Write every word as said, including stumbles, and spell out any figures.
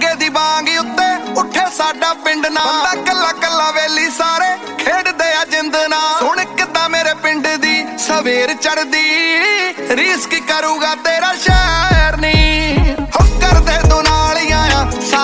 ਮੁਰਗੇ ਦੀ ਬਾਂਗ ਉੱਤੇ ਉੱਠੇ ਸਾਡਾ ਪਿੰਡ ਨਾ ਬੰਦਾ ਕੱਲਾ ਕੱਲਾ ਵੇਲੀ ਸਾਰੇ ਖੇਡਦੇ ਆ ਜਿੰਦ ਨਾ ਸੁਣ ਕਿੱਦਾਂ ਮੇਰੇ ਪਿੰਡ ਦੀ ਸਵੇਰ ਚੜਦੀ ਰੀਸ ਕੀ ਕਰੂਗਾ ਤੇਰਾ ਸ਼ਹਿਰ ਨੀ ਹੋ ਕਰਦੇ ਤੂੰ ਨਾਲ ਹੀ ਆਇਆ